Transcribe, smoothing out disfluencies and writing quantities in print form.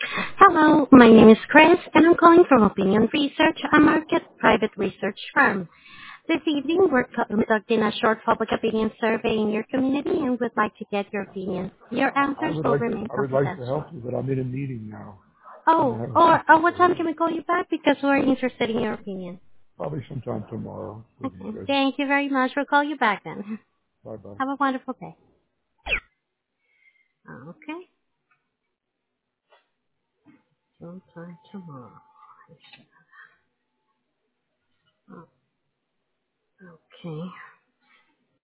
Hello, my name is Chris, and I'm calling from Opinion Research, a market private research firm. This evening, we're conducting a short public opinion survey in your community and would like to get your opinion. Your I answers would will like to, remain I would like to help confidential. you, but I'm in a meeting now. Oh, And or what time can we call you back? Because we're interested in your opinion. probably sometime tomorrow would be Okay, good. thank you very much. We'll call you back then. Bye bye. Have a wonderful day. Okay, sometime tomorrow. Oh, okay.